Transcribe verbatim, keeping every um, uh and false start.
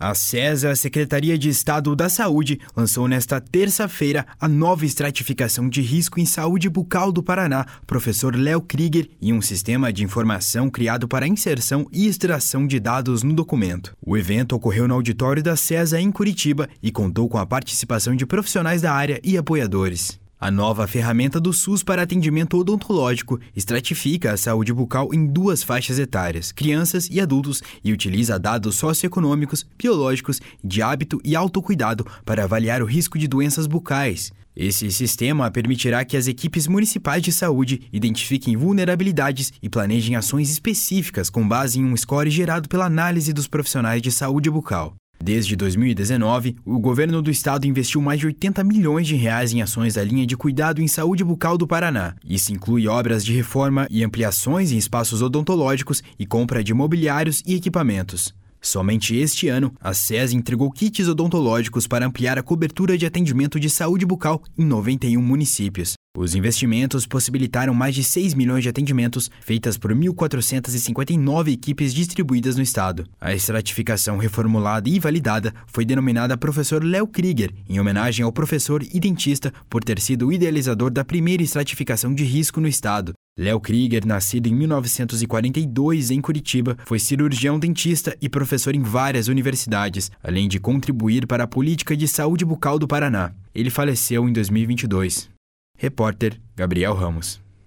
A SESA, a Secretaria de Estado da Saúde, lançou nesta terça-feira a nova estratificação de risco em saúde bucal do Paraná, professor Léo Krieger, e um sistema de informação criado para inserção e extração de dados no documento. O evento ocorreu no auditório da SESA em Curitiba e contou com a participação de profissionais da área e apoiadores. A nova ferramenta do SUS para atendimento odontológico estratifica a saúde bucal em duas faixas etárias, crianças e adultos, e utiliza dados socioeconômicos, biológicos, de hábito e autocuidado para avaliar o risco de doenças bucais. Esse sistema permitirá que as equipes municipais de saúde identifiquem vulnerabilidades e planejem ações específicas com base em um score gerado pela análise dos profissionais de saúde bucal. Desde dois mil e dezenove, o governo do estado investiu mais de oitenta milhões de reais em ações da linha de cuidado em saúde bucal do Paraná. Isso inclui obras de reforma e ampliações em espaços odontológicos e compra de mobiliários e equipamentos. Somente este ano, a SESA entregou kits odontológicos para ampliar a cobertura de atendimento de saúde bucal em noventa e um municípios. Os investimentos possibilitaram mais de seis milhões de atendimentos feitas por mil quatrocentas e cinquenta e nove equipes distribuídas no estado. A estratificação reformulada e validada foi denominada Professor Léo Krieger, em homenagem ao professor e dentista por ter sido o idealizador da primeira estratificação de risco no estado. Léo Krieger, nascido em mil novecentos e quarenta e dois em Curitiba, foi cirurgião dentista e professor em várias universidades, além de contribuir para a política de saúde bucal do Paraná. Ele faleceu em dois mil e vinte e dois. Repórter Gabriel Ramos.